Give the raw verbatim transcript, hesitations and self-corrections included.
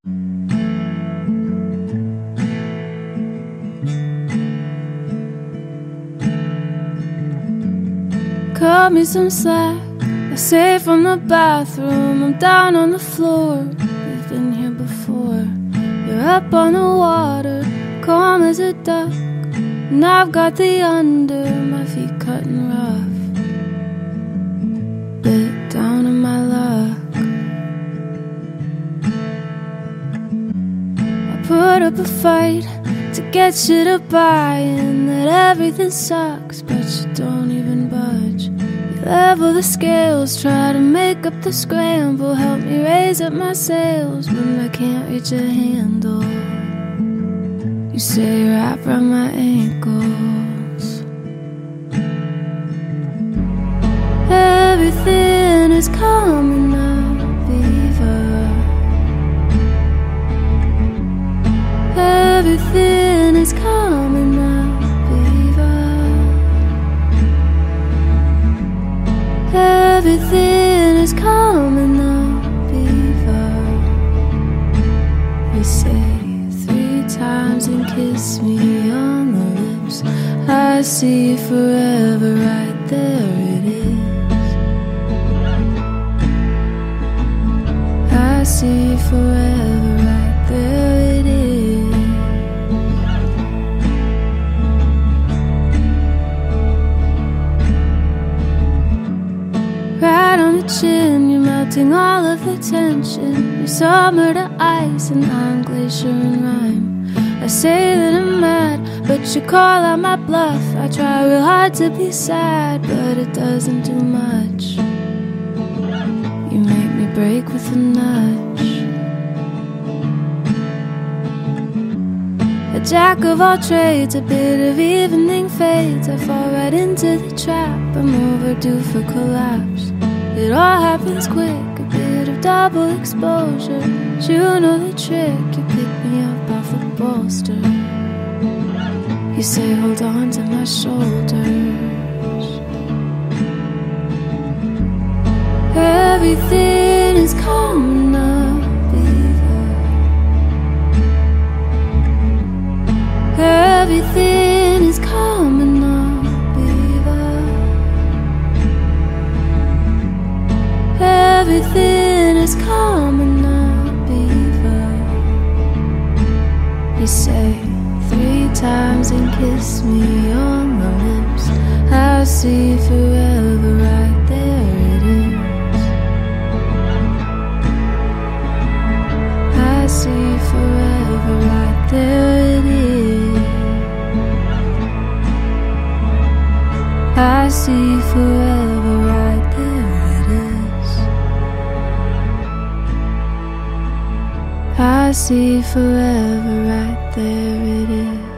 Cut me some slack, I say from the bathroom. I'm down on the floor, we've been here before. You're up on the water, calm as a duck, and I've got the under, my feet cutting rough. Bit down on my luck. I put up a fight to get you to buy in that everything sucks, but you don't even budge. You level the scales, try to make up the scramble, help me raise up my sails when I can't reach a handle. You say wrap around my ankles. Everything is coming up, fever. Everything is coming up, fever. Everything is coming up, fever. We say three times and kiss me on the lips. I see forever, right there it is. I see forever, right there it is. Right on the chin, you're melting all of the tension. You're summer to ice and I'm glacier and rhyme. I say that I'm mad, but you call out my bluff. I try real hard to be sad, but it doesn't do much. You make me break with a nudge. A jack of all trades, a bit of evening fades. I fall right into the trap, I'm overdue for collapse. It all happens quick, a bit of double exposure. But you know the trick, you pick me up off the bolster. You say hold on to my shoulders. Everything is coming up, fever. Everything is coming up, fever. Everything is coming up, fever. You say three times and kiss me on the lips. I see forever, right there it is. I see forever, right there it is. I see forever, right there it is. I see forever, right there it is.